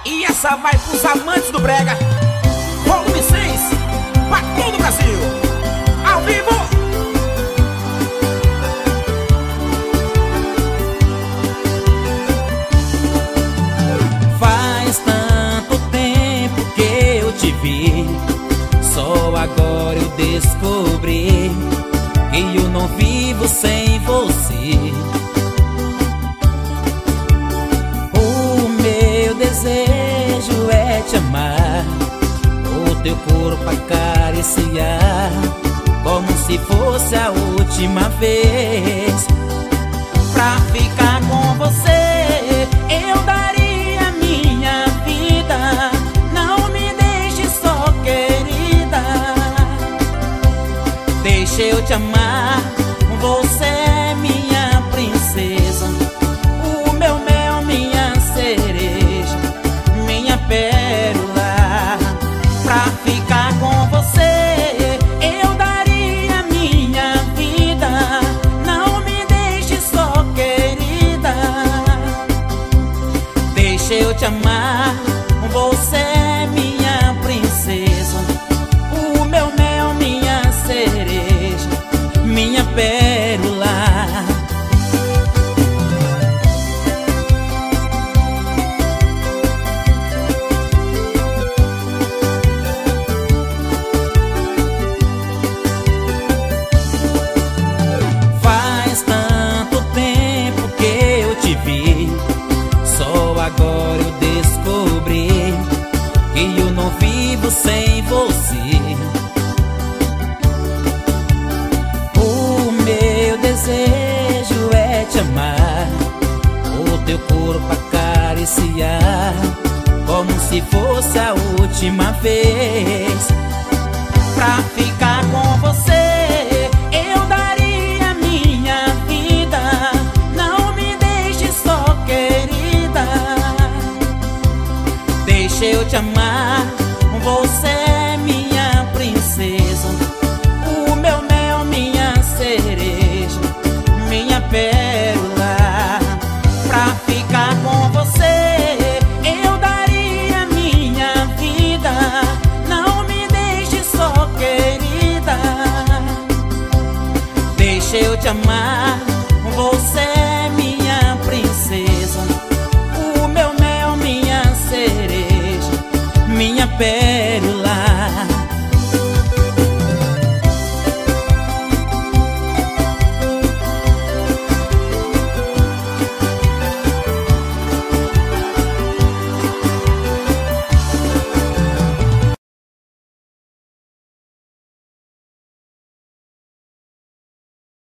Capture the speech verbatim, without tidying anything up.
E essa vai pros amantes do brega. Volume seis, pra todo o Brasil. Ao vivo. Faz tanto tempo que eu te vi, só agora eu descobri que eu não vivo sem você. O meu desejo é te amar, o teu corpo acariciar, como se fosse a última vez. Pra ficar com você eu daria minha vida. Não me deixe só, querida. Deixa eu te amar, você é minha princesa, o meu mel, minha cereja, minha pérola. Pra ficar com você eu daria minha vida. Não me deixe só, querida. Deixa eu te amar, você é minha princesa, o meu mel, minha cereja, minha pérola. Faz tanto tempo que eu te vi, só agora eu descobri que eu não vivo sem você. O meu desejo é te amar, o teu corpo acariciar, como se fosse a última vez. Pra ficar com você eu daria minha vida. Não me deixe só, querida. Deixa eu te amar, você é minha princesa, o meu mel, minha cereja, minha pérola. Pra ficar com você eu daria minha vida. Não me deixe só, querida. Deixa eu te amar, você é minha princesa, o meu mel, minha cereja, minha pérola.